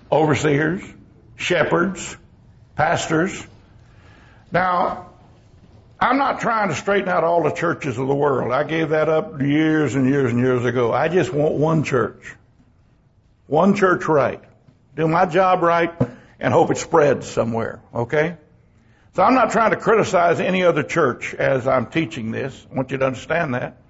overseers, shepherds, pastors. Now, I'm not trying to straighten out all the churches of the world. I gave that up years and years and years ago. I just want one church. One church right. Do my job right and hope it spreads somewhere, okay? So I'm not trying to criticize any other church as I'm teaching this. I want you to understand that.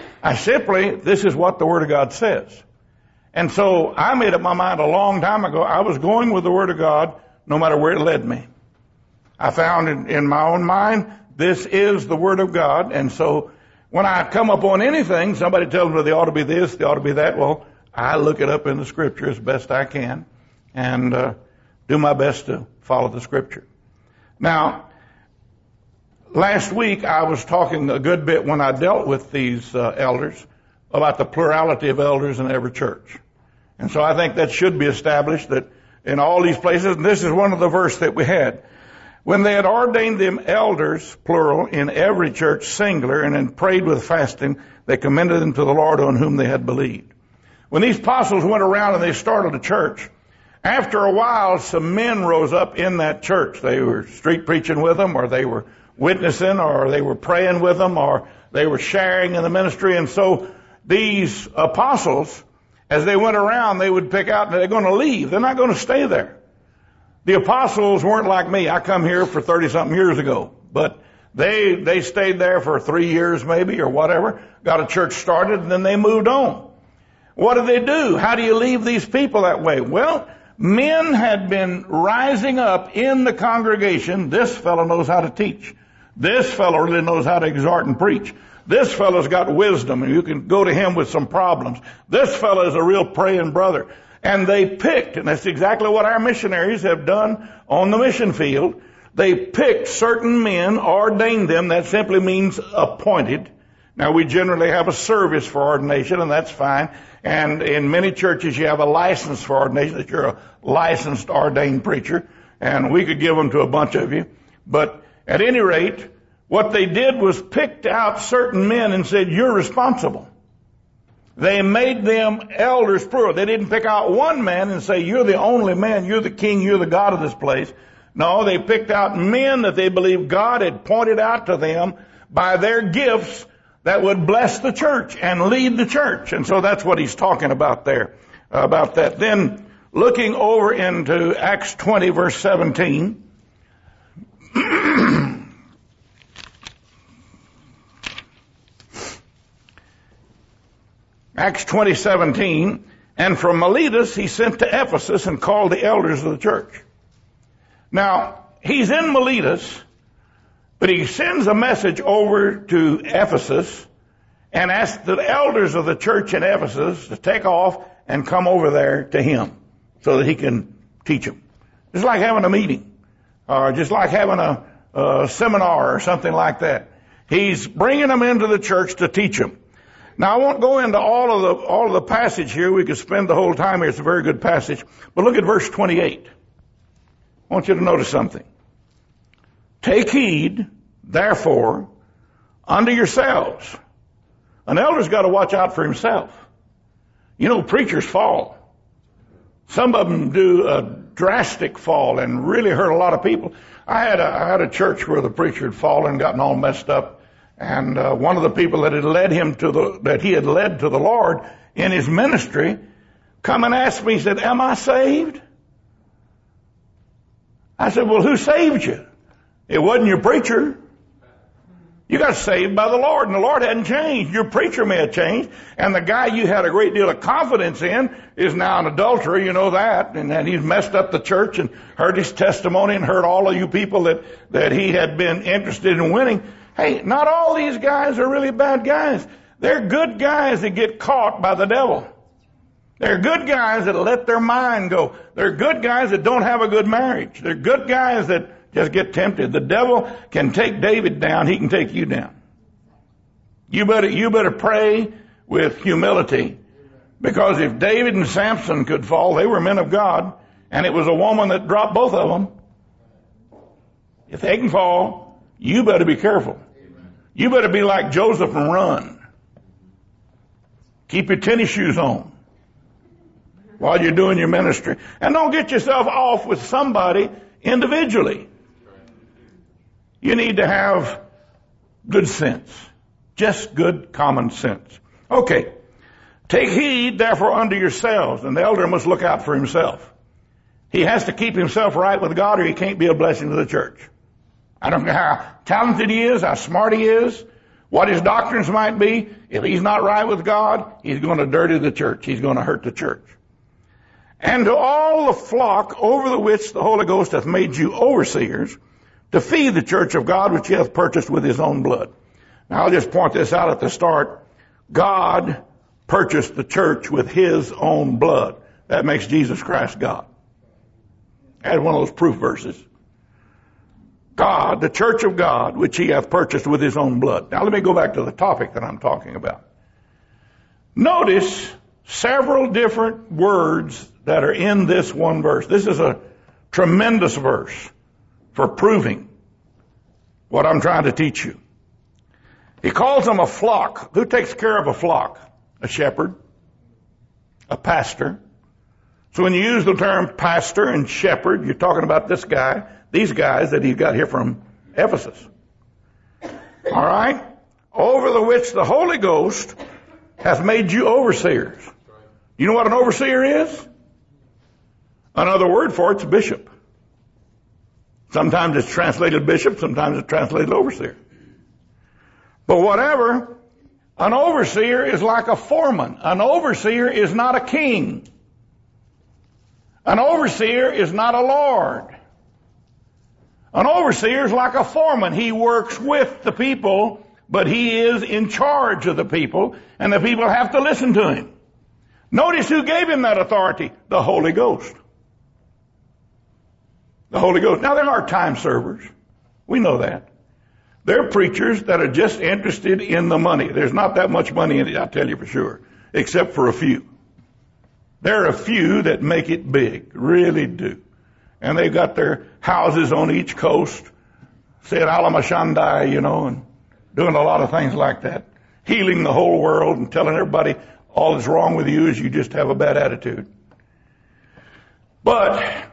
This is what the Word of God says. And so I made up my mind a long time ago. I was going with the Word of God no matter where it led me. I found in my own mind, this is the Word of God. And so when I come upon anything, somebody tells me they ought to be this, they ought to be that. Well, I look it up in the Scripture as best I can and do my best to follow the Scripture. Now, last week I was talking a good bit when I dealt with these elders about the plurality of elders in every church. And so I think that should be established that in all these places, and this is one of the verses that we had. When they had ordained them elders, plural, in every church, singular, and then prayed with fasting, they commended them to the Lord on whom they had believed. When these apostles went around and they started a church, after a while some men rose up in that church. They were street preaching with them, or they were witnessing, or they were praying with them, or they were sharing in the ministry. And so these apostles, as they went around, they would pick out, and they're going to leave. They're not going to stay there. The apostles weren't like me. I come here for 30-something years ago. But they stayed there for 3 years maybe or whatever, got a church started, and then they moved on. What did they do? How do you leave these people that way? Well, men had been rising up in the congregation. This fellow knows how to teach. This fellow really knows how to exhort and preach. This fellow's got wisdom, and you can go to him with some problems. This fellow is a real praying brother. And they picked, and that's exactly what our missionaries have done on the mission field. They picked certain men, ordained them. That simply means appointed. Now, we generally have a service for ordination, and that's fine. And in many churches, you have a license for ordination, that you're a licensed ordained preacher. And we could give them to a bunch of you. But at any rate, what they did was picked out certain men and said, you're responsible. They made them elders plural. They didn't pick out one man and say, you're the only man, you're the king, you're the God of this place. No, they picked out men that they believed God had pointed out to them by their gifts that would bless the church and lead the church. And so that's what he's talking about there, about that. Then looking over into Acts 20 verse 17. Acts 20:17, and from Miletus he sent to Ephesus and called the elders of the church. Now, he's in Miletus, but he sends a message over to Ephesus and asks the elders of the church in Ephesus to take off and come over there to him so that he can teach them. Just like having a meeting, or just like having a seminar or something like that. He's bringing them into the church to teach them. Now, I won't go into all of the passage here. We could spend the whole time here. It's a very good passage. But look at verse 28. I want you to notice something. Take heed, therefore, unto yourselves. An elder's got to watch out for himself. You know, preachers fall. Some of them do a drastic fall and really hurt a lot of people. I had a church where the preacher had fallen and gotten all messed up. And one of the people that he had led to the Lord in his ministry come and asked me, he said, am I saved? I said, well, who saved you? It wasn't your preacher. You got saved by the Lord, and the Lord hadn't changed. Your preacher may have changed, and the guy you had a great deal of confidence in is now an adulterer, you know that, and he's messed up the church and heard his testimony and heard all of you people that he had been interested in winning. Hey, not all these guys are really bad guys. They're good guys that get caught by the devil. They're good guys that let their mind go. They're good guys that don't have a good marriage. They're good guys that just get tempted. The devil can take David down. He can take you down. You better pray with humility, because if David and Samson could fall, they were men of God, and it was a woman that dropped both of them. If they can fall, you better be careful. You better be like Joseph and run. Keep your tennis shoes on. while you're doing your ministry. And don't get yourself off with somebody individually. You need to have good sense. Just good common sense. Okay. Take heed, therefore, unto yourselves. And the elder must look out for himself. He has to keep himself right with God, or he can't be a blessing to the church. I don't care how talented he is, how smart he is, what his doctrines might be. If he's not right with God, he's going to dirty the church. He's going to hurt the church. And to all the flock over the which the Holy Ghost hath made you overseers, to feed the church of God which he hath purchased with his own blood. Now I'll just point this out at the start. God purchased the church with his own blood. That makes Jesus Christ God. That's one of those proof verses. God, the church of God, which he hath purchased with his own blood. Now let me go back to the topic that I'm talking about. Notice several different words that are in this one verse. This is a tremendous verse for proving what I'm trying to teach you. He calls them a flock. Who takes care of a flock? A shepherd, a pastor. So when you use the term pastor and shepherd, you're talking about this guy, these guys that he's got here from Ephesus. All right? Over the which the Holy Ghost hath made you overseers. You know what an overseer is? Another word for it's a bishop. Sometimes it's translated bishop, sometimes it's translated overseer. But whatever, an overseer is like a foreman. An overseer is not a king. An overseer is not a lord. An overseer is like a foreman. He works with the people, but he is in charge of the people, and the people have to listen to him. Notice who gave him that authority? The Holy Ghost. The Holy Ghost. Now there are time servers. We know that. There are preachers that are just interested in the money. There's not that much money in it, I'll tell you for sure, except for a few. There are a few that make it big, really do. And they've got their houses on each coast, say at Alamashandai, you know, and doing a lot of things like that. Healing the whole world and telling everybody all that's wrong with you is you just have a bad attitude. But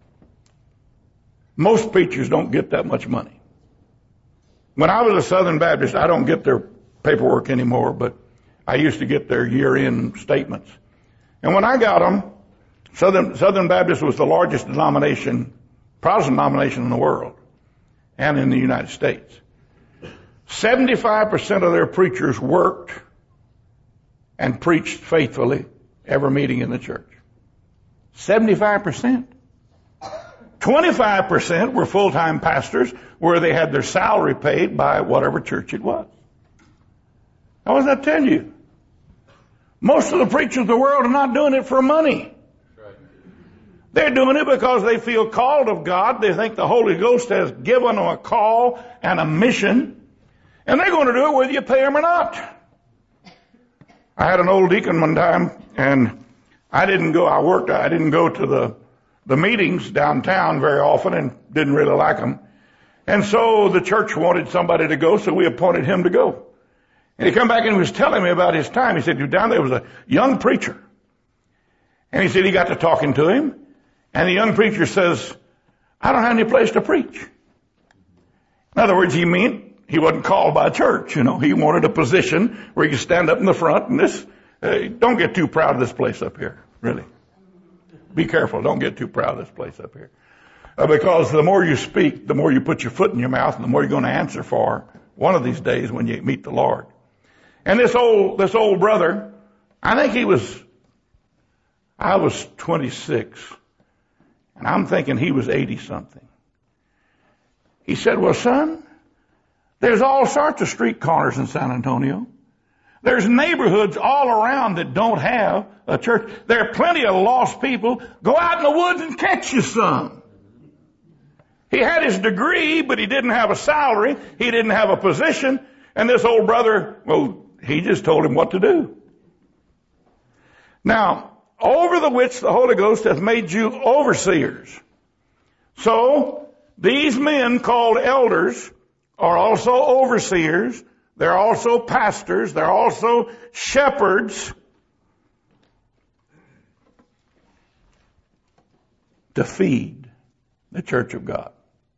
most preachers don't get that much money. When I was a Southern Baptist, I don't get their paperwork anymore, but I used to get their year-end statements. And when I got them, Southern Baptist was the largest denomination, Protestant denomination in the world and in the United States. 75% of their preachers worked and preached faithfully every meeting in the church. 75%. 25% were full-time pastors where they had their salary paid by whatever church it was. Now, what does that tell you? Most of the preachers of the world are not doing it for money. They're doing it because they feel called of God. They think the Holy Ghost has given them a call and a mission. And they're going to do it whether you pay them or not. I had an old deacon one time, and I didn't go to the meetings downtown very often and didn't really like them. And so the church wanted somebody to go, so we appointed him to go. And he come back and he was telling me about his time. He said, down there was a young preacher. And he said he got to talking to him. And the young preacher says, I don't have any place to preach. In other words, he meant he wasn't called by a church. You know, he wanted a position where he could stand up in the front. And this, don't get too proud of this place up here, really. Be careful. Don't get too proud of this place up here. Because the more you speak, the more you put your foot in your mouth, and the more you're going to answer for one of these days when you meet the Lord. And this old brother, I was 26, and I'm thinking he was 80 something. He said, well, son, there's all sorts of street corners in San Antonio. There's neighborhoods all around that don't have a church. There are plenty of lost people. Go out in the woods and catch you some. He had his degree, but he didn't have a salary. He didn't have a position. And this old brother, well, he just told him what to do. Now, over the which the Holy Ghost hath made you overseers. So, these men called elders are also overseers. They're also pastors. They're also shepherds. to feed the church of God.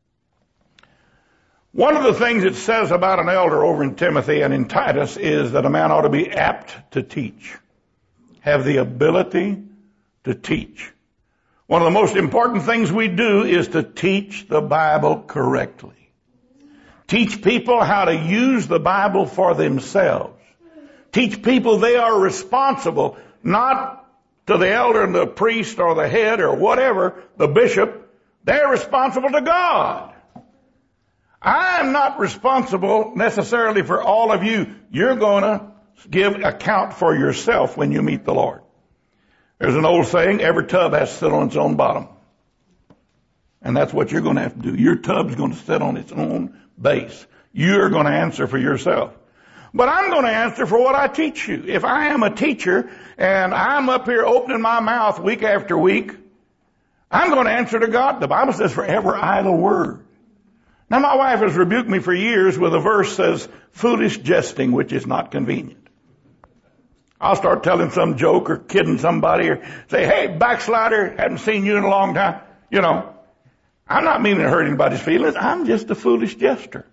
One of the things it says about an elder over in Timothy and in Titus is that a man ought to be apt to teach, have the ability to teach. One of the most important things we do is to teach the Bible correctly. Teach people how to use the Bible for themselves. Teach people they are responsible, not to the elder and the priest or the head or whatever, the bishop. They're responsible to God. I'm not responsible necessarily for all of you. You're going to give account for yourself when you meet the Lord. There's an old saying, every tub has to sit on its own bottom. And that's what you're going to have to do. Your tub's going to sit on its own base. You're going to answer for yourself. But I'm going to answer for what I teach you. If I am a teacher and I'm up here opening my mouth week after week, I'm going to answer to God. The Bible says for every idle word. Now my wife has rebuked me for years with a verse that says, foolish jesting which is not convenient. I'll start telling some joke or kidding somebody or say, hey, backslider, haven't seen you in a long time. You know, I'm not meaning to hurt anybody's feelings. I'm just a foolish jester.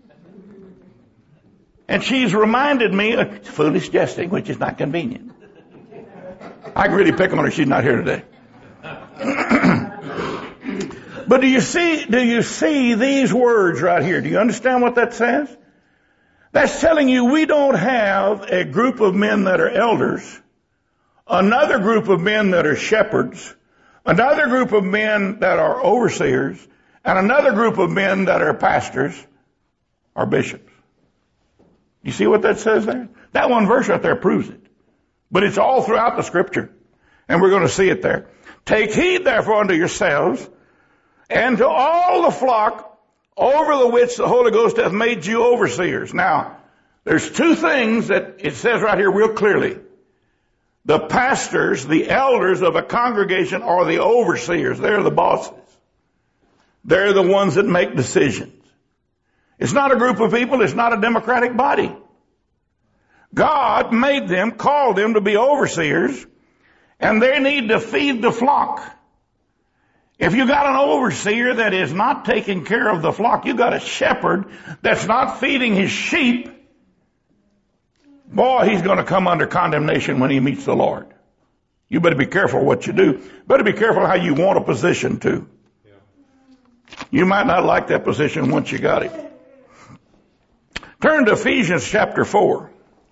And she's reminded me of foolish jesting, which is not convenient. I can really pick on her. She's not here today. But do you see these words right here? Do you understand what that says? That's telling you we don't have a group of men that are elders, another group of men that are shepherds, another group of men that are overseers, and another group of men that are pastors or bishops. You see what that says there? That one verse right there proves it. But it's all throughout the scripture. And we're going to see it there. Take heed therefore unto yourselves and to all the flock over the which the Holy Ghost hath made you overseers. Now, there's two things that it says right here real clearly. The pastors, the elders of a congregation are the overseers. They're the bosses. They're the ones that make decisions. It's not a group of people. It's not a democratic body. God made them, called them to be overseers, and they need to feed the flock. If you got an overseer that is not taking care of the flock, you got a shepherd that's not feeding his sheep, boy, he's going to come under condemnation when he meets the Lord. You better be careful what you do. Better be careful how you want a position too. You might not like that position once you got it. Turn to Ephesians chapter 4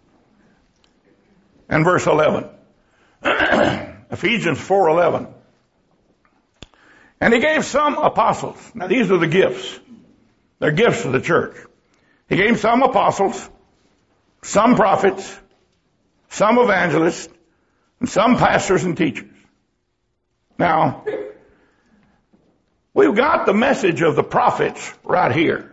and verse 11. Ephesians 4:11. And he gave some apostles. Now these are the gifts. They're gifts to the church. He gave some apostles, some prophets, some evangelists, and some pastors and teachers. Now, we've got the message of the prophets right here.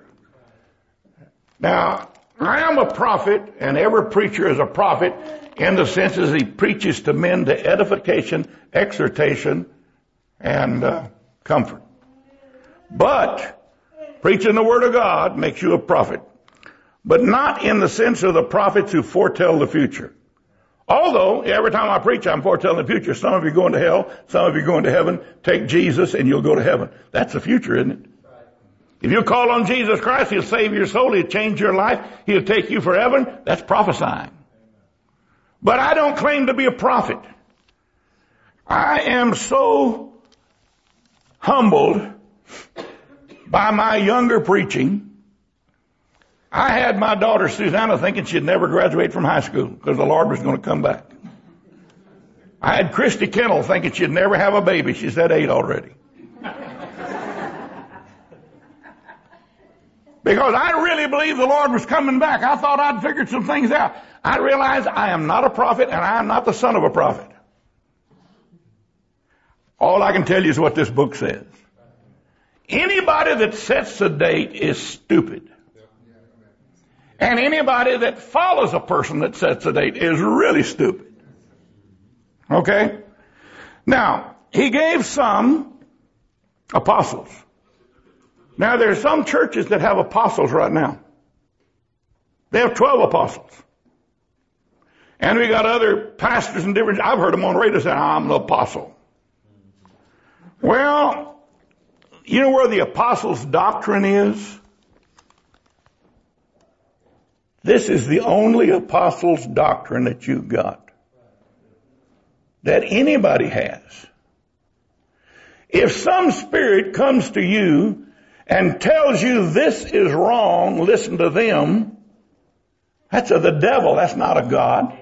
Now, I am a prophet, and every preacher is a prophet in the sense as he preaches to men to edification, exhortation, and comfort. But preaching the Word of God makes you a prophet. But not in the sense of the prophets who foretell the future. Although, every time I preach, I'm foretelling the future. Some of you are going to hell, some of you are going to heaven. Take Jesus and you'll go to heaven. That's the future, isn't it? If you call on Jesus Christ, He'll save your soul, He'll change your life, He'll take you for heaven. That's prophesying. But I don't claim to be a prophet. I am so humbled by my younger preaching. I had my daughter Susanna thinking she'd never graduate from high school because the Lord was going to come back. I had Christy Kennel thinking she'd never have a baby. She's had 8 already. Because I really believed the Lord was coming back. I thought I'd figured some things out. I realized I am not a prophet and I am not the son of a prophet. All I can tell you is what this book says. Anybody that sets the date is stupid. And anybody that follows a person that sets the date is really stupid. Okay? Now, he gave some apostles. Now, there are some churches that have apostles right now. They have 12 apostles. And we got other pastors and different, I've heard them on radio say, I'm the apostle. Well, you know where the apostles' doctrine is? This is the only apostles' doctrine that you've got, that anybody has. If some spirit comes to you and tells you this is wrong, listen to them, that's of the devil, that's not of God.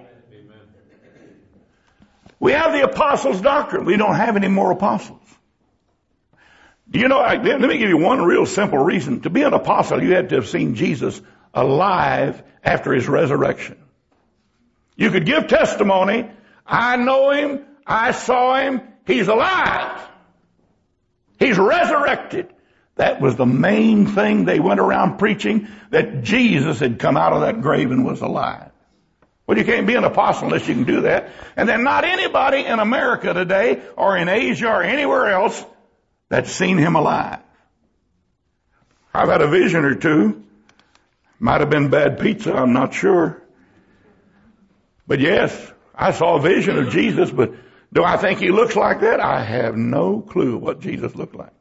We have the apostles' doctrine. We don't have any more apostles. Do you know, let me give you one real simple reason. To be an apostle, you had to have seen Jesus alive after his resurrection. You could give testimony, I know him, I saw him, he's alive. He's resurrected. That was the main thing they went around preaching, that Jesus had come out of that grave and was alive. Well, you can't be an apostle unless you can do that. And then not anybody in America today or in Asia or anywhere else that's seen him alive. I've had a vision or two. Might have been bad pizza, I'm not sure. But yes, I saw a vision of Jesus, but do I think he looks like that? I have no clue what Jesus looked like.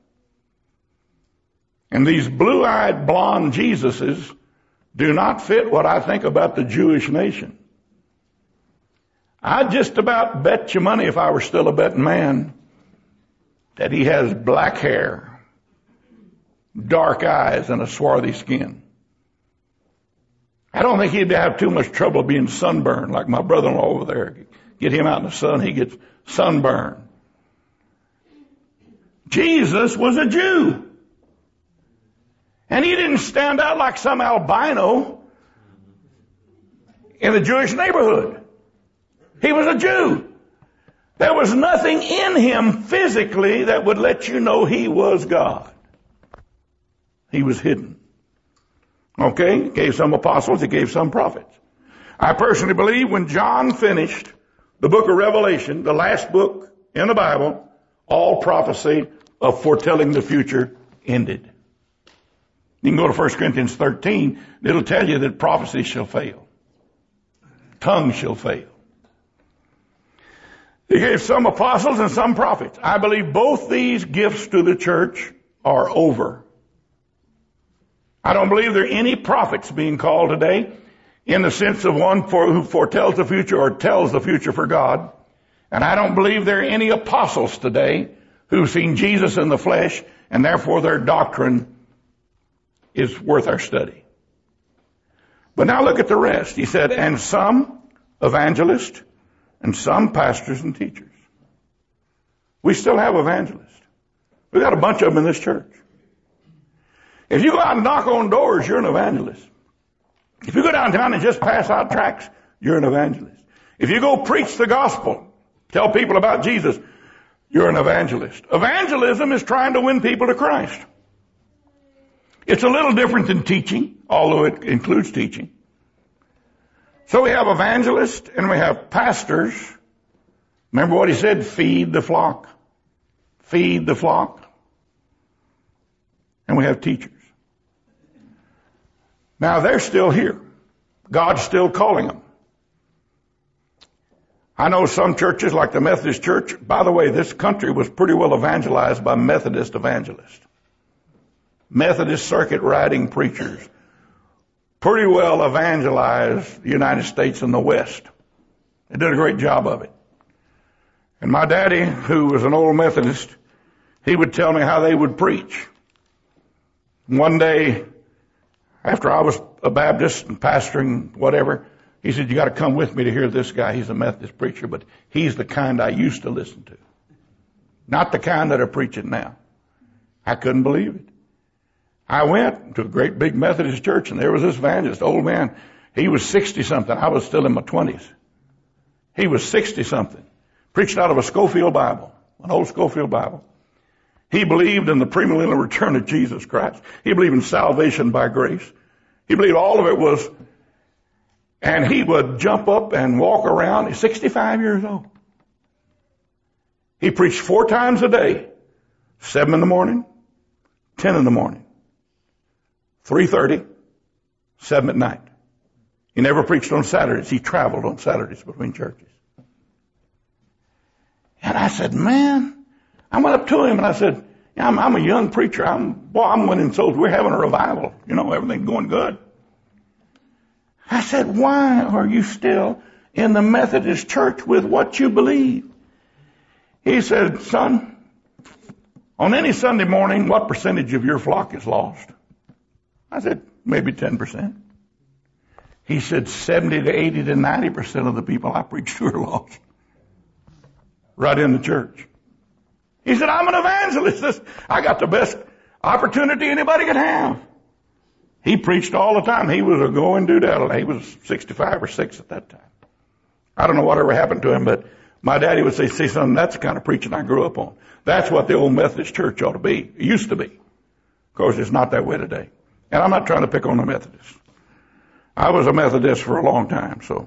And these blue-eyed blonde Jesuses do not fit what I think about the Jewish nation. I'd just about bet you money, if I were still a betting man, that he has black hair, dark eyes, and a swarthy skin. I don't think he'd have too much trouble being sunburned like my brother-in-law over there. Get him out in the sun, he gets sunburned. Jesus was a Jew. And he didn't stand out like some albino in the Jewish neighborhood. He was a Jew. There was nothing in him physically that would let you know he was God. He was hidden. Okay? He gave some apostles, he gave some prophets. I personally believe when John finished the book of Revelation, the last book in the Bible, all prophecy of foretelling the future ended. You can go to 1 Corinthians 13, it'll tell you that prophecy shall fail. Tongue shall fail. He gave some apostles and some prophets. I believe both these gifts to the church are over. I don't believe there are any prophets being called today in the sense of one who foretells the future or tells the future for God. And I don't believe there are any apostles today who've seen Jesus in the flesh, and therefore their doctrine is worth our study. But now look at the rest. He said, and some evangelists and some pastors and teachers. We still have evangelists. We've got a bunch of them in this church. If you go out and knock on doors, you're an evangelist. If you go downtown and just pass out tracts, you're an evangelist. If you go preach the gospel, tell people about Jesus, you're an evangelist. Evangelism is trying to win people to Christ. It's a little different than teaching, although it includes teaching. So we have evangelists and we have pastors. Remember what he said? Feed the flock. Feed the flock. And we have teachers. Now they're still here. God's still calling them. I know some churches like the Methodist Church. By the way, this country was pretty well evangelized by Methodist evangelists. Methodist circuit riding preachers pretty well evangelized the United States and the West. They did a great job of it. And my daddy, who was an old Methodist, he would tell me how they would preach. One day, after I was a Baptist and pastoring, whatever, he said, you got to come with me to hear this guy. He's a Methodist preacher, but he's the kind I used to listen to. Not the kind that are preaching now. I couldn't believe it. I went to a great big Methodist church, and there was this evangelist, old man. He was 60-something. I was still in my 20s. He was 60-something. Preached out of a Scofield Bible, an old Scofield Bible. He believed in the premillennial return of Jesus Christ. He believed in salvation by grace. He believed all of it was, and he would jump up and walk around. He's 65 years old. He preached 4 times a day, 7 in the morning, 10 in the morning, 3:30, 7 at night. He never preached on Saturdays. He traveled on Saturdays between churches. And I said, man, I went up to him and I said, yeah, I'm a young preacher. I'm winning souls. We're having a revival. Everything's going good. I said, why are you still in the Methodist church with what you believe? He said, son, on any Sunday morning, what percentage of your flock is lost? I said, maybe 10%. He said, 70 to 80 to 90% of the people I preach to are lost. Right in the church. He said, I'm an evangelist. I got the best opportunity anybody could have. He preached all the time. He was a going doodle. He was 65 or 6 at that time. I don't know whatever happened to him, but my daddy would say, see, son, that's the kind of preaching I grew up on. That's what the old Methodist church ought to be. It used to be. Of course, it's not that way today. And I'm not trying to pick on the Methodists. I was a Methodist for a long time, so.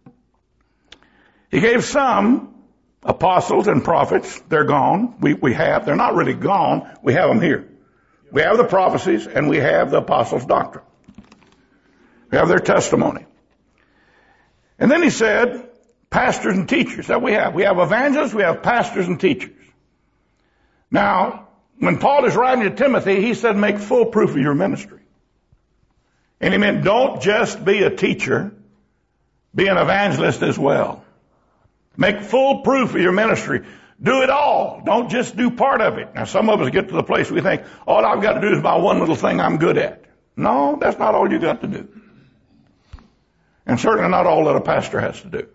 He gave some apostles and prophets. They're gone. They're not really gone. We have them here. We have the prophecies and we have the apostles' doctrine. We have their testimony. And then he said, pastors and teachers. That we have. We have evangelists, we have pastors and teachers. Now, when Paul is writing to Timothy, he said, make full proof of your ministry. And he meant, don't just be a teacher, be an evangelist as well. Make full proof of your ministry. Do it all. Don't just do part of it. Now, some of us get to the place we think, all I've got to do is my one little thing I'm good at. No, that's not all you got to do. And certainly not all that a pastor has to do.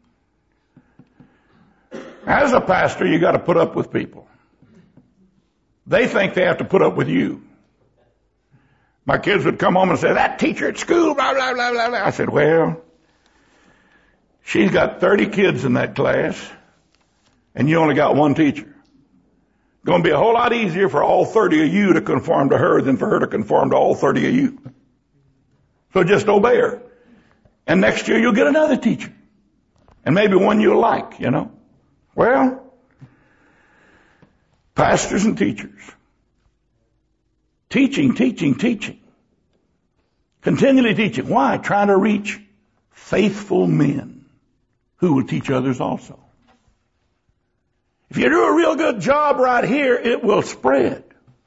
As a pastor, you got to put up with people. They think they have to put up with you. My kids would come home and say, that teacher at school, blah, blah, blah, blah, blah. I said, well, she's got 30 kids in that class, and you only got one teacher. It's going to be a whole lot easier for all 30 of you to conform to her than for her to conform to all 30 of you. So just obey her. And next year you'll get another teacher. And maybe one you'll like, Well, pastors and teachers. Teaching. Continually teaching. Why? Trying to reach faithful men who will teach others also. If you do a real good job right here, it will spread.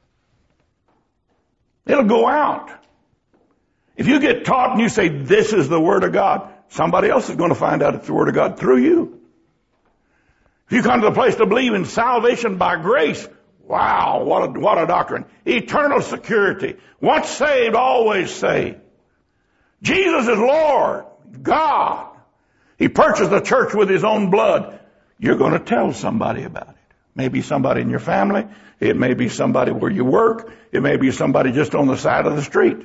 It'll go out. If you get taught and you say, this is the Word of God, somebody else is going to find out it's the Word of God through you. If you come to the place to believe in salvation by grace, wow, what a doctrine. Eternal security. Once saved, always saved. Jesus is Lord, God. He purchased the church with His own blood. You're going to tell somebody about it. Maybe somebody in your family. It may be somebody where you work. It may be somebody just on the side of the street.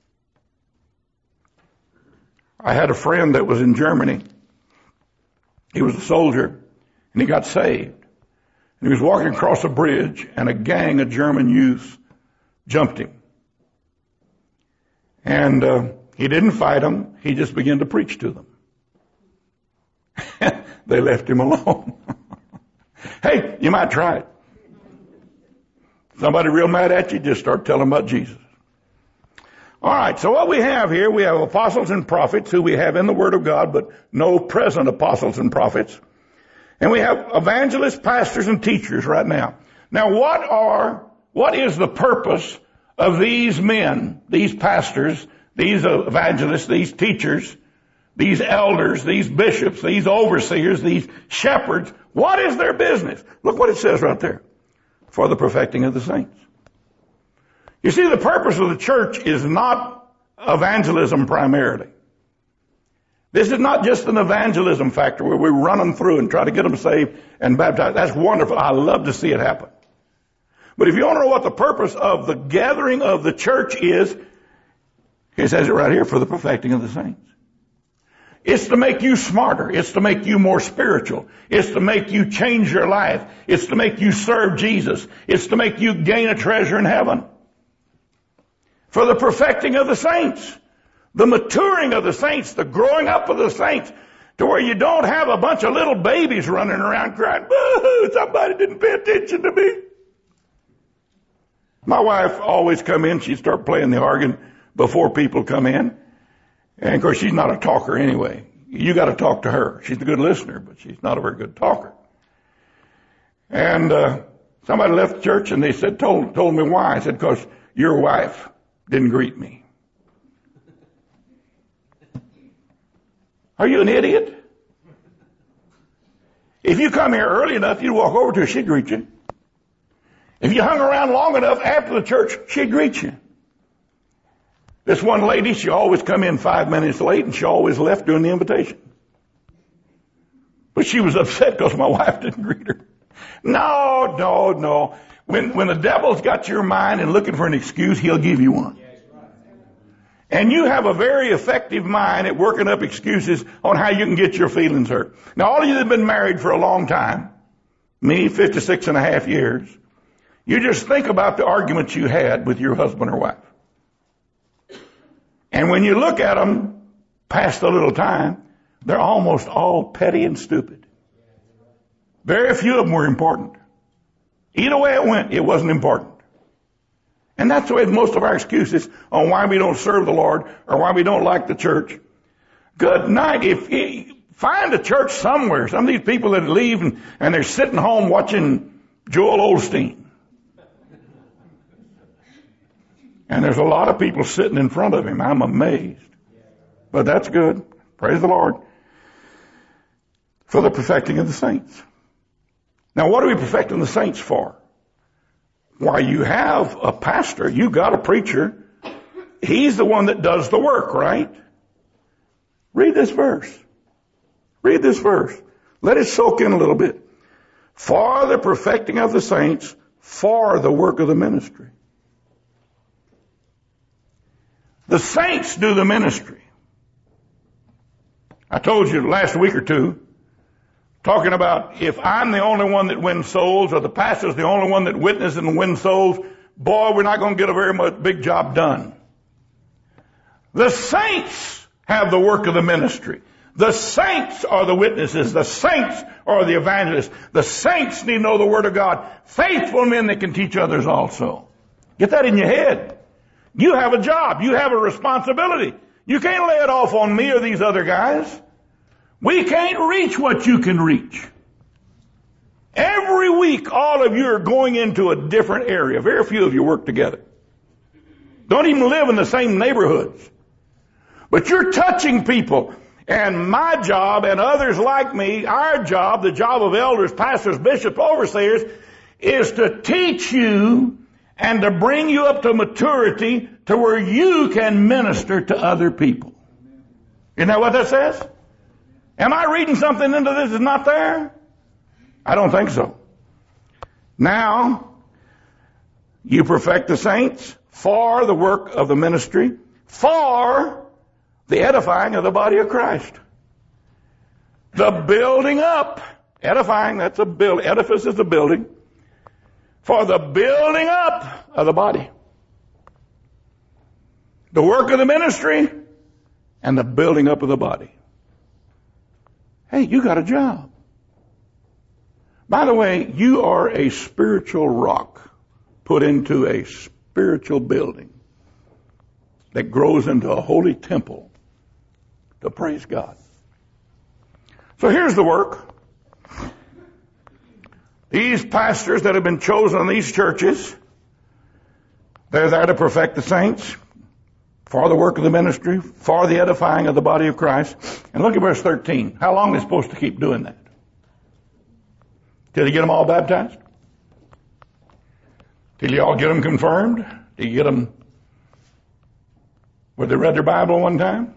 I had a friend that was in Germany. He was a soldier, and he got saved. And he was walking across a bridge, and a gang of German youth jumped him. And he didn't fight them. He just began to preach to them. They left him alone. Hey, you might try it. Somebody real mad at you, just start telling them about Jesus. All right, so what we have here, we have apostles and prophets who we have in the Word of God, but no present apostles and prophets. And we have evangelists, pastors, and teachers right now. Now, what is the purpose of these men, these pastors, these evangelists, these teachers, these elders, these bishops, these overseers, these shepherds? What is their business? Look what it says right there. For the perfecting of the saints. You see, the purpose of the church is not evangelism primarily. This is not just an evangelism factor where we run them through and try to get them saved and baptized. That's wonderful. I love to see it happen. But if you want to know what the purpose of the gathering of the church is, he says it right here, for the perfecting of the saints. It's to make you smarter. It's to make you more spiritual. It's to make you change your life. It's to make you serve Jesus. It's to make you gain a treasure in heaven. For the perfecting of the saints. The maturing of the saints. The growing up of the saints. To where you don't have a bunch of little babies running around crying, boo, somebody didn't pay attention to me. My wife always come in, she'd start playing the organ before people come in. And of course she's not a talker anyway. You got to talk to her. She's a good listener, but she's not a very good talker. And Somebody left the church and they said, told me why. I said, because your wife didn't greet me. Are you an idiot? If you come here early enough, you'd walk over to her, she'd greet you. If you hung around long enough after the church, she'd greet you. This one lady, she always come in 5 minutes late and she always left during the invitation. But she was upset because my wife didn't greet her. No. When the devil's got your mind and looking for an excuse, he'll give you one. And you have a very effective mind at working up excuses on how you can get your feelings hurt. Now, all of you that have been married for a long time, me, 56 and a half years, you just think about the arguments you had with your husband or wife. And when you look at them past a little time, they're almost all petty and stupid. Very few of them were important. Either way it went, it wasn't important. And that's the way most of our excuses on why we don't serve the Lord or why we don't like the church. Good night. Find a church somewhere. Some of these people that leave and they're sitting home watching Joel Osteen. And there's a lot of people sitting in front of him. I'm amazed. But that's good. Praise the Lord. For the perfecting of the saints. Now, what are we perfecting the saints for? Why, you have a pastor, you got a preacher. He's the one that does the work, right? Read this verse. Read this verse. Let it soak in a little bit. For the perfecting of the saints, for the work of the ministry. The saints do the ministry. I told you last week or two, talking about if I'm the only one that wins souls or the pastor's the only one that witnesses and wins souls, boy, we're not going to get a very big job done. The saints have the work of the ministry. The saints are the witnesses. The saints are the evangelists. The saints need to know the Word of God. Faithful men that can teach others also. Get that in your head. You have a job. You have a responsibility. You can't lay it off on me or these other guys. We can't reach what you can reach. Every week, all of you are going into a different area. Very few of you work together. Don't even live in the same neighborhoods. But you're touching people. And my job and others like me, our job, the job of elders, pastors, bishops, overseers, is to teach you and to bring you up to maturity to where you can minister to other people. Isn't that what that says? Am I reading something into this that's not there? I don't think so. Now, you perfect the saints for the work of the ministry, for the edifying of the body of Christ. The building up. Edifying, that's a build. Edifice is a building. For the building up of the body. The work of the ministry and the building up of the body. Hey, you got a job. By the way, you are a spiritual rock put into a spiritual building that grows into a holy temple to praise God. So here's the work. These pastors that have been chosen in these churches, they're there to perfect the saints, for the work of the ministry, for the edifying of the body of Christ. And look at verse 13. How long are they supposed to keep doing that? Till you get them all baptized? Till you all get them confirmed? Till you get them where they read their Bible one time?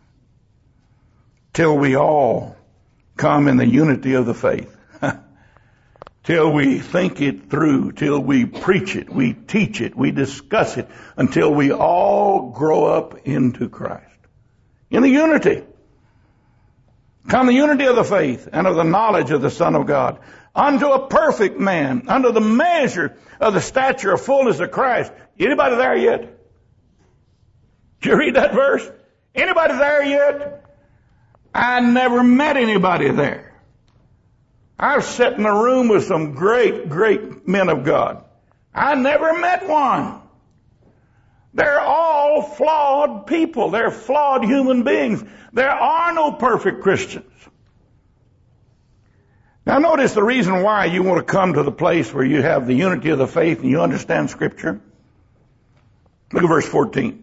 Till we all come in the unity of the faith. Till we think it through, till we preach it, we teach it, we discuss it, until we all grow up into Christ. In the unity. Come the unity of the faith and of the knowledge of the Son of God, unto a perfect man, unto the measure of the stature of fullness of Christ. Anybody there yet? Did you read that verse? Anybody there yet? I never met anybody there. I've sat in a room with some great, great men of God. I never met one. They're all flawed people. They're flawed human beings. There are no perfect Christians. Now notice the reason why you want to come to the place where you have the unity of the faith and you understand Scripture. Look at verse 14.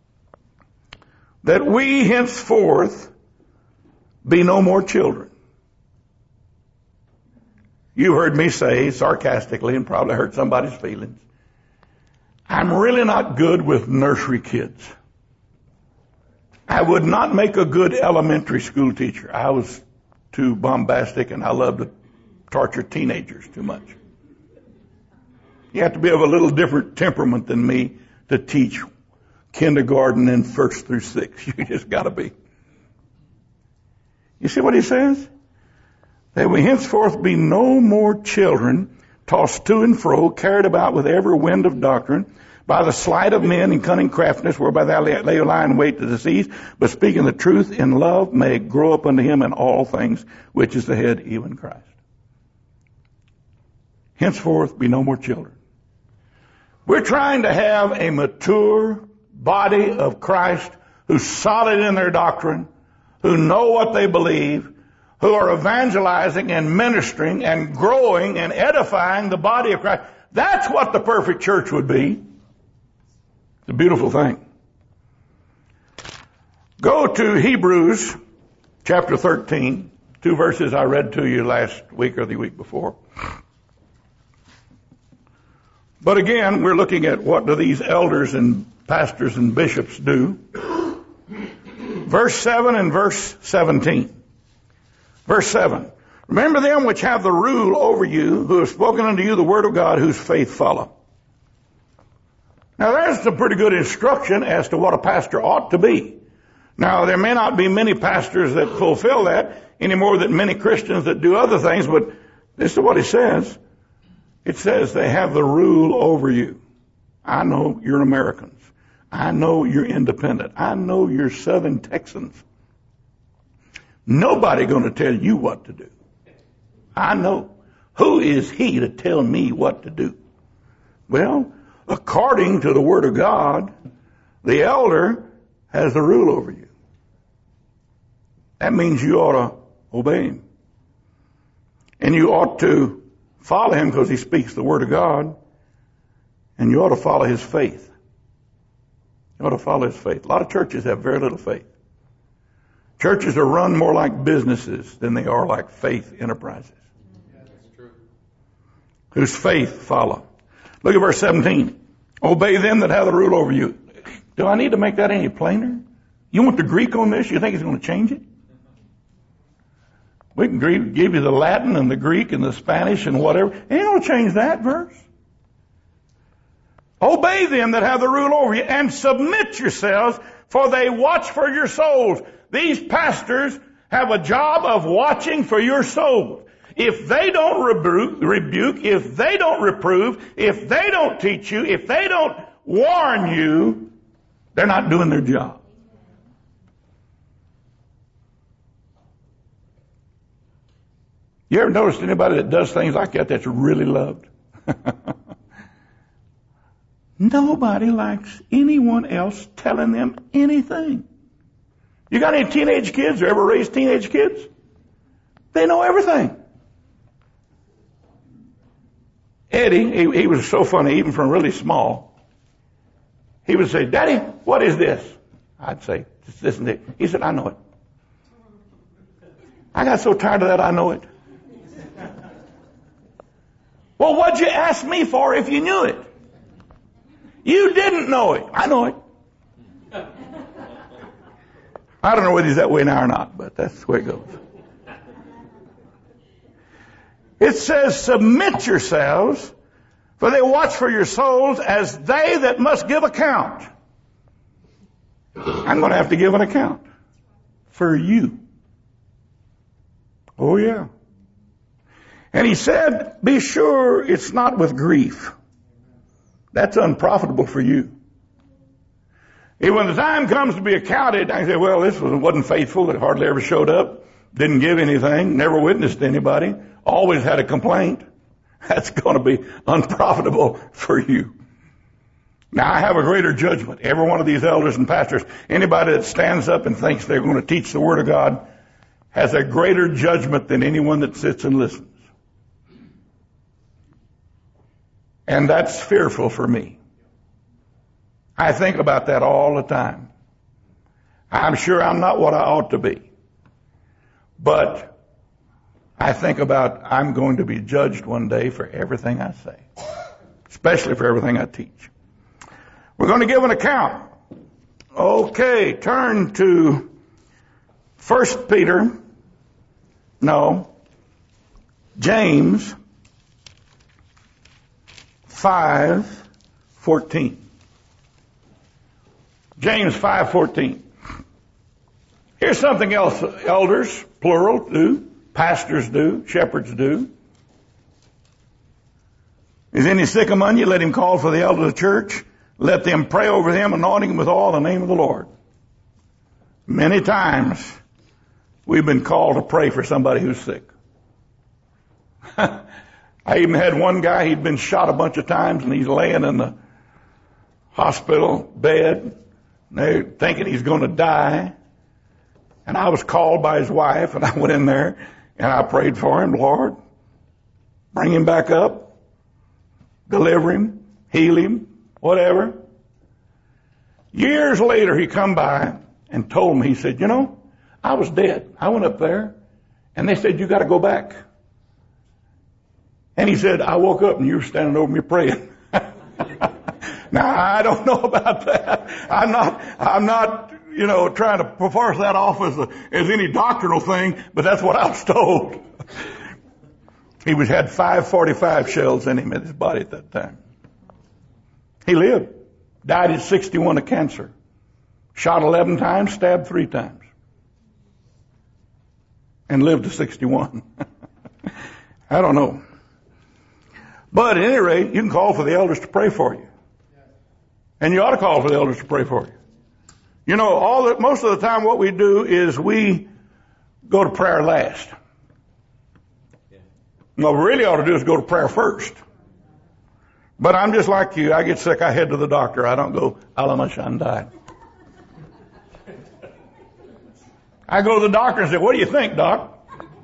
That we henceforth be no more children. You heard me say sarcastically and probably hurt somebody's feelings, I'm really not good with nursery kids. I would not make a good elementary school teacher. I was too bombastic and I love to torture teenagers too much. You have to be of a little different temperament than me to teach kindergarten and 1st through 6th. You just gotta be. You see what he says? That we henceforth be no more children, tossed to and fro, carried about with every wind of doctrine, by the sleight of men and cunning craftiness, whereby thou lay lie in wait to deceive, but speaking the truth in love may grow up unto him in all things, which is the head, even Christ. Henceforth be no more children. We're trying to have a mature body of Christ who's solid in their doctrine, who know what they believe, who are evangelizing and ministering and growing and edifying the body of Christ. That's what the perfect church would be. It's a beautiful thing. Go to Hebrews chapter 13, 2 verses I read to you last week or the week before. But again, we're looking at what do these elders and pastors and bishops do. Verse 7 and verse 17. Verse 7. Remember them which have the rule over you, who have spoken unto you the word of God, whose faith follow. Now there's some pretty good instruction as to what a pastor ought to be. Now there may not be many pastors that fulfill that any more than many Christians that do other things, but this is what it says. It says they have the rule over you. I know you're Americans. I know you're independent. I know you're Southern Texans. Nobody going to tell you what to do. I know. Who is he to tell me what to do? Well, according to the Word of God, the elder has the rule over you. That means you ought to obey him. And you ought to follow him because he speaks the Word of God. And you ought to follow his faith. You ought to follow his faith. A lot of churches have very little faith. Churches are run more like businesses than they are like faith enterprises. Yeah, that's true. Whose faith follow. Look at verse 17. Obey them that have the rule over you. Do I need to make that any plainer? You want the Greek on this? You think it's going to change it? We can give you the Latin and the Greek and the Spanish and whatever. It ain't going to change that verse. Obey them that have the rule over you and submit yourselves, for they watch for your souls. These pastors have a job of watching for your souls. If they don't rebuke, if they don't reprove, if they don't teach you, if they don't warn you, they're not doing their job. You ever noticed anybody that does things like that that's really loved? Nobody likes anyone else telling them anything. You got any teenage kids or ever raised teenage kids? They know everything. Eddie, he was so funny, even from really small. He would say, "Daddy, what is this?" I'd say, "It's this and that." He said, "I know it." I got so tired of that, I know it. Well, what'd you ask me for if you knew it? You didn't know it. I know it. I don't know whether he's that way now or not, but that's the way it goes. It says, submit yourselves, for they watch for your souls as they that must give account. I'm going to have to give an account for you. Oh, yeah. And he said, be sure it's not with grief. That's unprofitable for you. And when the time comes to be accounted, I say, well, this wasn't faithful. It hardly ever showed up. Didn't give anything. Never witnessed to anybody. Always had a complaint. That's going to be unprofitable for you. Now, I have a greater judgment. Every one of these elders and pastors, anybody that stands up and thinks they're going to teach the Word of God, has a greater judgment than anyone that sits and listens. And that's fearful for me. I think about that all the time. I'm sure I'm not what I ought to be. But I think about I'm going to be judged one day for everything I say, especially for everything I teach. We're going to give an account. Okay, turn to 1 Peter, James 5:14. James 5:14. Here's something else elders, plural, do, pastors do, shepherds do. Is any sick among you? Let him call for the elder of the church. Let them pray over him, anointing him with all in the name of the Lord. Many times we've been called to pray for somebody who's sick. I even had one guy, he'd been shot a bunch of times, and he's laying in the hospital bed. And they're thinking he's going to die. And I was called by his wife, and I went in there, and I prayed for him. Lord, bring him back up, deliver him, heal him, whatever. Years later, he come by and told me, he said, I was dead. I went up there, and they said, you got to go back. And he said, I woke up and you were standing over me praying. Now, I don't know about that. I'm not, trying to perforce that off as any doctrinal thing, but that's what I was told. He had 545 shells in him in his body at that time. He lived. Died at 61 of cancer. Shot 11 times, stabbed 3 times. And lived to 61. I don't know. But at any rate, you can call for the elders to pray for you. And you ought to call for the elders to pray for you. Most of the time what we do is we go to prayer last. What we really ought to do is go to prayer first. But I'm just like you. I get sick, I head to the doctor. I don't go, Alamashandai. I go to the doctor and say, what do you think, doc?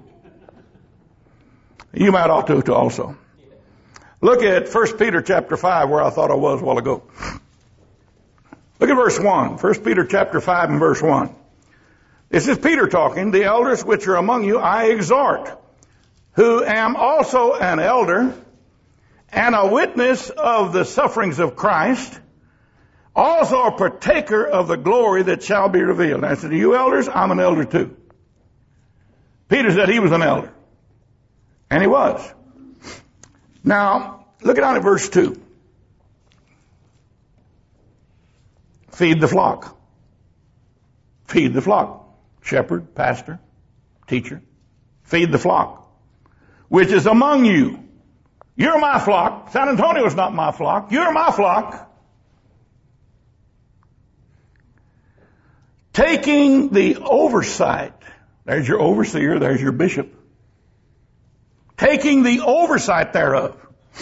You might ought to also. Look at 1 Peter chapter 5, where I thought I was a while ago. Look at verse 1. 1 Peter chapter 5 and verse 1. This is Peter talking. The elders which are among you I exhort, who am also an elder and a witness of the sufferings of Christ, also a partaker of the glory that shall be revealed. And I said, you elders, I'm an elder too. Peter said he was an elder. And he was. Now, look down at verse 2. Feed the flock. Feed the flock. Shepherd, pastor, teacher. Feed the flock, which is among you. You're my flock. San Antonio is not my flock. You're my flock. Taking the oversight. There's your overseer. There's your bishop. Taking the oversight thereof.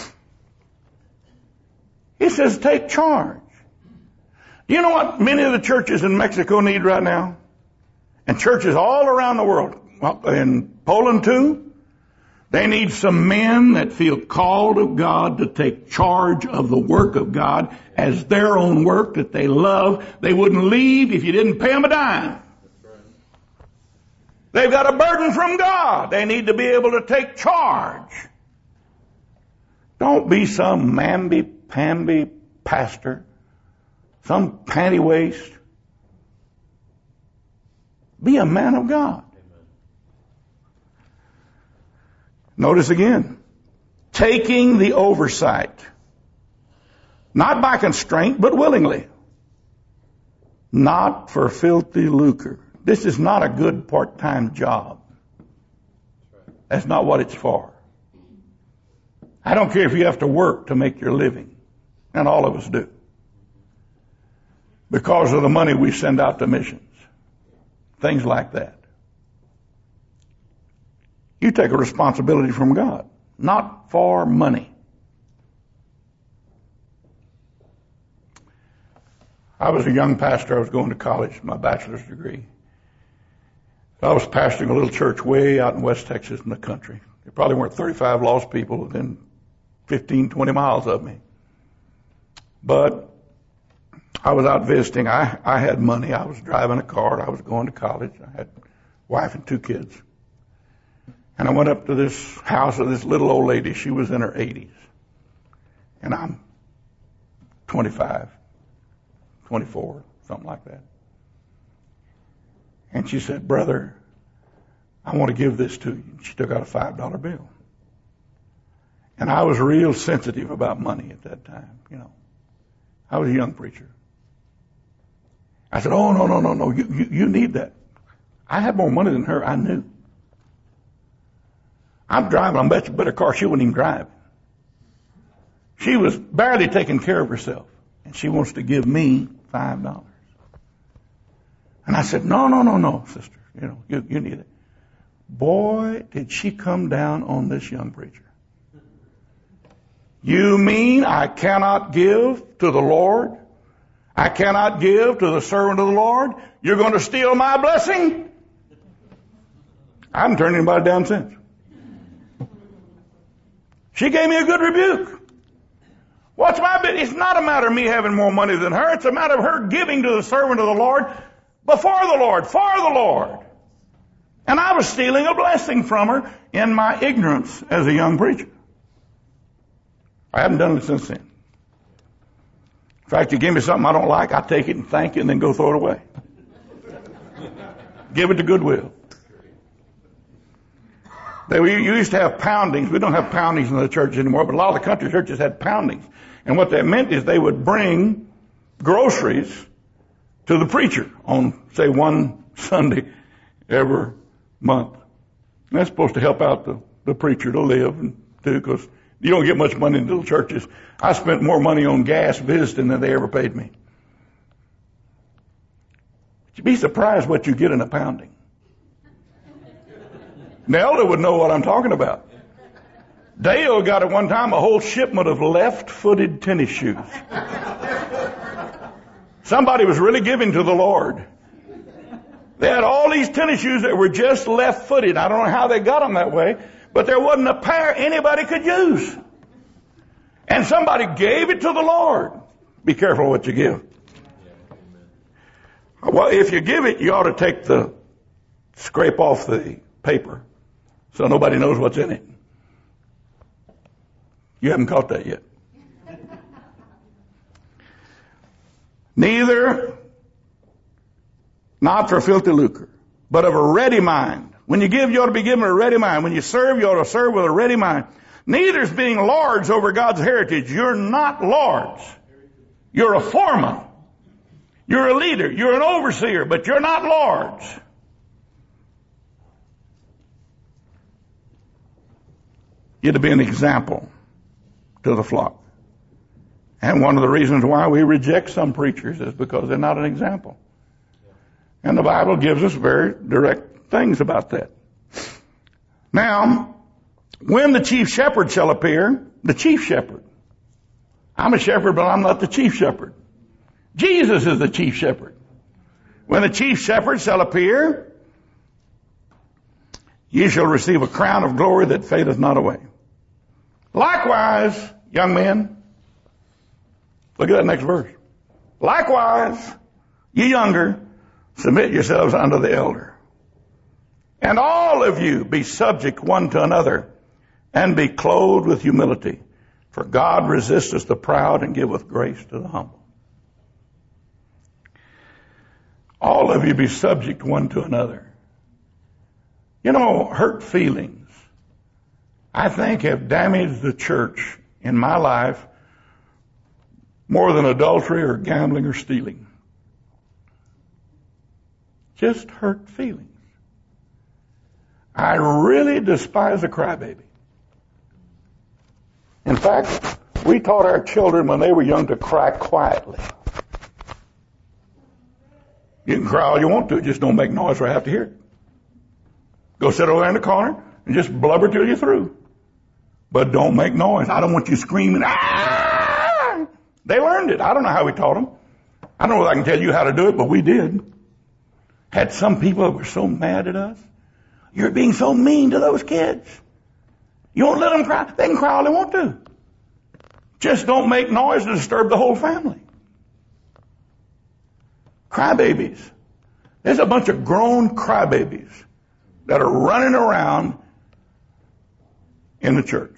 He says, take charge. Do you know what many of the churches in Mexico need right now? And churches all around the world, in Poland too, they need some men that feel called of God to take charge of the work of God as their own work that they love. They wouldn't leave if you didn't pay them a dime. They've got a burden from God. They need to be able to take charge. Don't be some mamby-pamby pastor, some panty waist. Be a man of God. Notice again, taking the oversight, not by constraint, but willingly, not for filthy lucre. This is not a good part-time job. That's not what it's for. I don't care if you have to work to make your living, and all of us do, because of the money we send out to missions, things like that. You take a responsibility from God, not for money. I was a young pastor. I was going to college, my bachelor's degree. I was pastoring a little church way out in West Texas in the country. There probably weren't 35 lost people within 15, 20 miles of me. But I was out visiting. I had money. I was driving a car. I was going to college. I had a wife and 2 kids. And I went up to this house of this little old lady. She was in her 80s. And I'm 25, 24, something like that. And she said, "Brother, I want to give this to you." She took out a $5 bill. And I was real sensitive about money at that time, you know. I was a young preacher. I said, "Oh, no, you need that." I had more money than her, I knew. I'm driving a much better car. She wouldn't even drive. She was barely taking care of herself. And she wants to give me $5. And I said, no, sister. You know, you need it. Boy, did she come down on this young preacher. "You mean I cannot give to the Lord? I cannot give to the servant of the Lord? You're going to steal my blessing?" I haven't turned anybody down since. She gave me a good rebuke. What's my bit? It's not a matter of me having more money than her. It's a matter of her giving to the servant of the Lord before the Lord, for the Lord. And I was stealing a blessing from her in my ignorance as a young preacher. I haven't done it since then. In fact, you give me something I don't like, I take it and thank you and then go throw it away. Give it to Goodwill. We used to have poundings. We don't have poundings in the church anymore, but a lot of the country churches had poundings. And what that meant is they would bring groceries to the preacher on, say, one Sunday every month. And that's supposed to help out the preacher to live, and too, because you don't get much money in little churches. I spent more money on gas visiting than they ever paid me. You'd be surprised what you get in a pounding. The elder would know what I'm talking about. Dale got at one time a whole shipment of left-footed tennis shoes. Somebody was really giving to the Lord. They had all these tennis shoes that were just left-footed. I don't know how they got them that way, but there wasn't a pair anybody could use. And somebody gave it to the Lord. Be careful what you give. Well, if you give it, you ought to scrape off the paper so nobody knows what's in it. You haven't caught that yet. Neither, not for filthy lucre, but of a ready mind. When you give, you ought to be given a ready mind. When you serve, you ought to serve with a ready mind. Neither is being lords over God's heritage. You're not lords. You're a foreman. You're a leader. You're an overseer, but you're not lords. You're to be an example to the flock. And one of the reasons why we reject some preachers is because they're not an example. And the Bible gives us very direct things about that. Now, when the chief shepherd shall appear, the chief shepherd. I'm a shepherd, but I'm not the chief shepherd. Jesus is the chief shepherd. When the chief shepherd shall appear, ye shall receive a crown of glory that fadeth not away. Likewise, young men, look at that next verse. Likewise, ye younger, submit yourselves unto the elder. And all of you be subject one to another, and be clothed with humility. For God resisteth the proud and giveth grace to the humble. All of you be subject one to another. You know, hurt feelings, I think, have damaged the church in my life more than adultery or gambling or stealing. Just hurt feelings. I really despise a crybaby. In fact, we taught our children when they were young to cry quietly. You can cry all you want to, just don't make noise or I have to hear it. Go sit over there in the corner and just blubber till you're through. But don't make noise. I don't want you screaming. Ah! They learned it. I don't know how we taught them. I don't know if I can tell you how to do it, but we did. Had some people that were so mad at us. You're being so mean to those kids. You won't let them cry. They can cry all they want to. Just don't make noise to disturb the whole family. Crybabies. There's a bunch of grown crybabies that are running around in the church.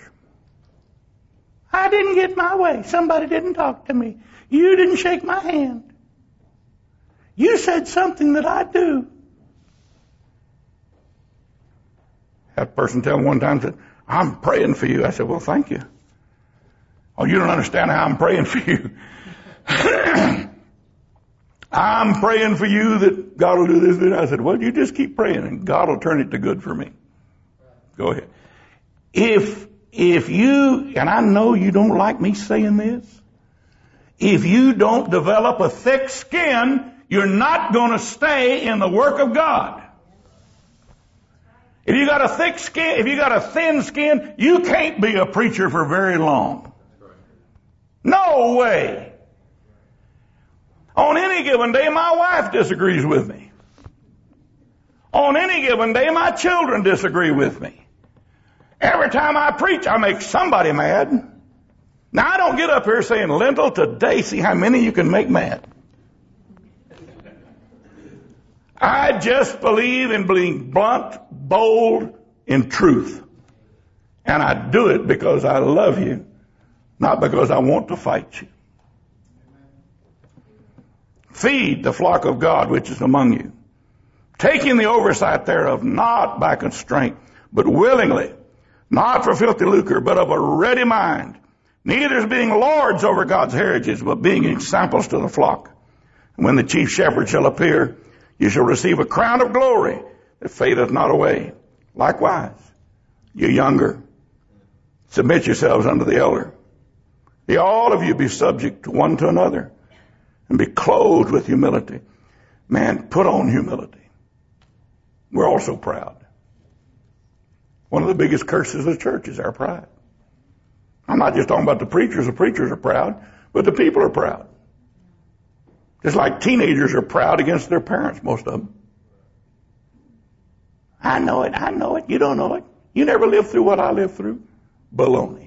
I didn't get my way. Somebody didn't talk to me. You didn't shake my hand. You said something that I do. That person tell me one time, said, I'm praying for you. I said, well, thank you. Oh, you don't understand how I'm praying for you. I'm praying for you that God will do this. I said, well, you just keep praying and God will turn it to good for me. Go ahead. If you, and I know you don't like me saying this, if you don't develop a thick skin, you're not going to stay in the work of God. If you got a thick skin, if you got a thin skin, you can't be a preacher for very long. No way. On any given day, my wife disagrees with me. On any given day, my children disagree with me. Every time I preach, I make somebody mad. Now, I don't get up here saying, Lintel, today, see how many you can make mad. I just believe in being blunt, bold, in truth. And I do it because I love you, not because I want to fight you. Feed the flock of God which is among you, taking the oversight thereof, not by constraint, but willingly, not for filthy lucre, but of a ready mind, neither as being lords over God's heritage, but being examples to the flock. And when the chief shepherd shall appear, you shall receive a crown of glory that fadeth not away. Likewise, you younger, submit yourselves unto the elder. Ye all of you be subject one to another, and be clothed with humility. Man, put on humility. We're all so proud. One of the biggest curses of the church is our pride. I'm not just talking about the preachers. The preachers are proud, but the people are proud. Just like teenagers are proud against their parents, most of them. I know it. You don't know it. You never lived through what I lived through. Baloney.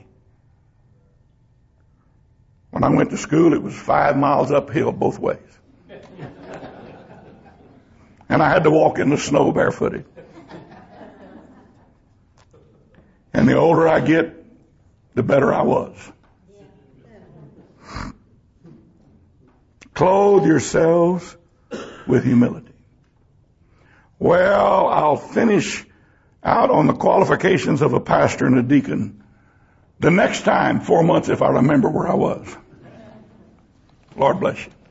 When I went to school, it was 5 miles uphill both ways. And I had to walk in the snow barefooted. And the older I get, the better I was. Clothe yourselves with humility. Well, I'll finish out on the qualifications of a pastor and a deacon the next time, 4 months, if I remember where I was. Lord bless you.